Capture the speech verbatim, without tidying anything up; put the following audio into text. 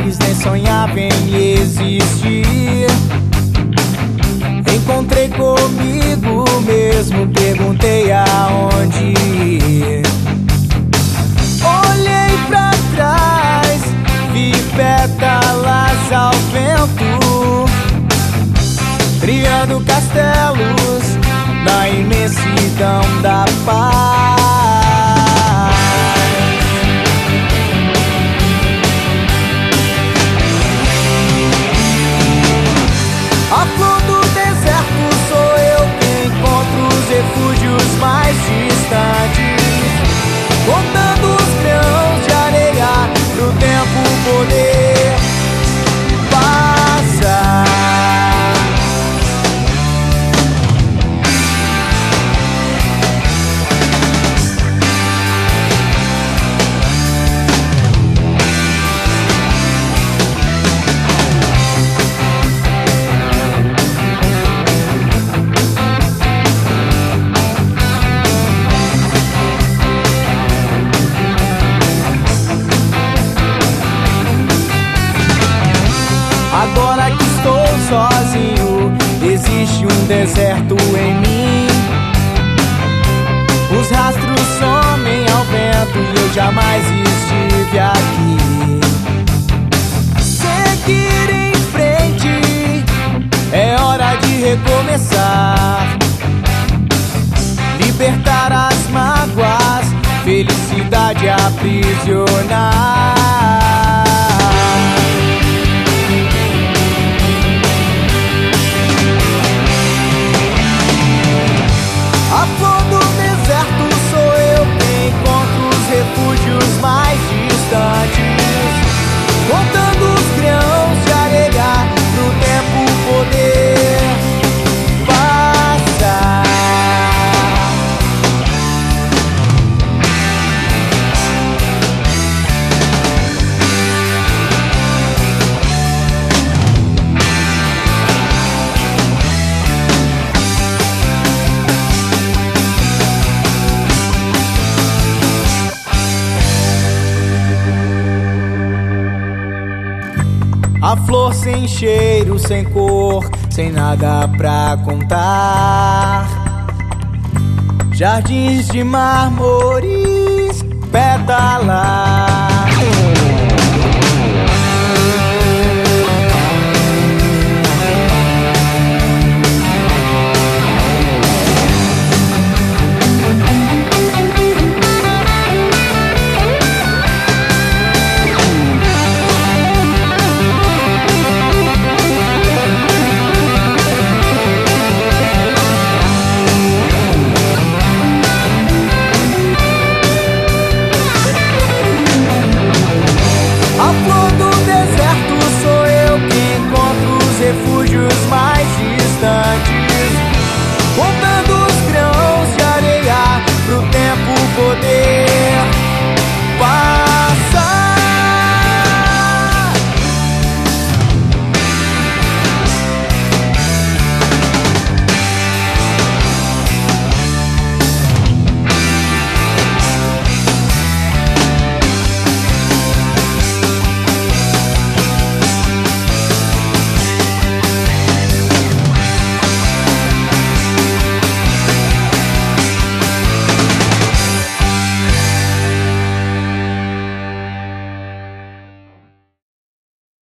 lugares nem sonhava em existir. Encontrei comigo mesmo, perguntei aonde ir. Olhei pra trás, vi pétalas ao vento, criando castelos na imensidão da paz. A flor do deserto sou eu que encontro os refúgios mais distantes, contando os grãos de areia pro tempo poder passar. Agora que estou sozinho, existe um deserto em mim. Os rastros somem ao vento e eu jamais estive aqui. Seguir em frente, é hora de recomeçar. Libertar as mágoas, felicidade aprisionar. A flor do deserto sou eu que encontro os refúgios mais distantes, contando os grãos de areia pro tempo poder passar. A flor sem cheiro, sem cor, sem nada pra contar. Jardins de mármores, pétalas.